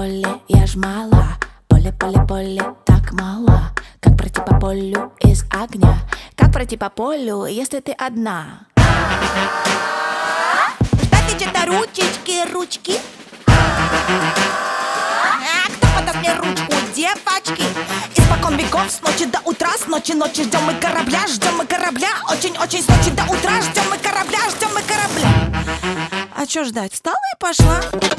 поле, я ж мала. Поле, поле, поле, так мало. Как пройти по полю из огня? Как пройти по полю, если ты одна? Ждать где-то ручечки, ручки. Кто подаст мне ручку, девочки? Испокон веков, с ночи до утра, с ночи ждем мы корабля, очень-очень с ночи до утра, ждем мы корабля. А чё ждать? Встала и пошла.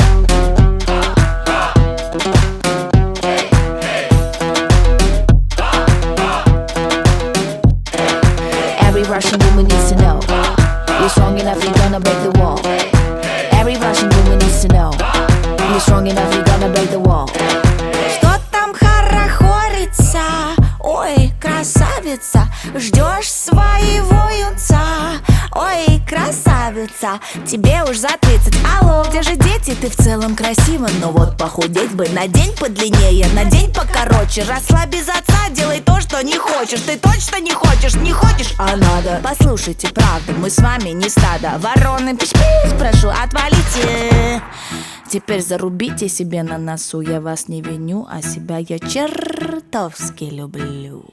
Every Russian woman needs to know you're strong enough, you're gonna break the wall. Every Russian woman needs to know you're strong enough, you're gonna break the wall. Что там хорохорится? Ой, красавица, ждешь своего юнца. Ой, красавица, тебе уж за 30. Алло, где же дети? Ты в целом красива, но вот похудеть бы. На день подлиннее, на день покороче. Росла без отца, делай то, что не хочешь. Ты точно не хочешь, а надо. Послушайте, правда, мы с вами не стадо. Вороны, пись-пись, прошу, отвалите. Теперь зарубите себе на носу. Я вас не виню, а себя я чертовски люблю.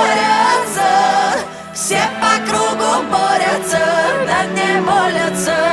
Борются, все по кругу борются, на дне молятся.